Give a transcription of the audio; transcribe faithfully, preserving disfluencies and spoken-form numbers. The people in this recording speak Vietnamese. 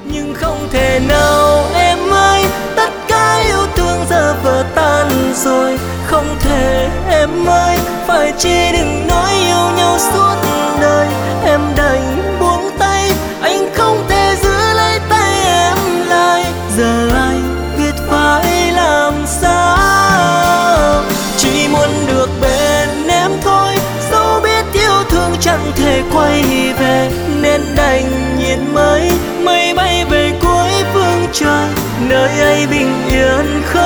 nhưng không thể nào em ơi, tất cả yêu thương giờ vỡ tan rồi. Không thể em ơi, phải chi đừng nói yêu nhau suốt đời. Em đành buông tay, anh không thể giữ lấy tay em lại. Giờ anh biết phải làm sao, chỉ muốn được bên em thôi, dẫu biết yêu thương chẳng thể quay về. Nên đành nhìn mây, mây bay về cuối phương trời, nơi ấy bình yên không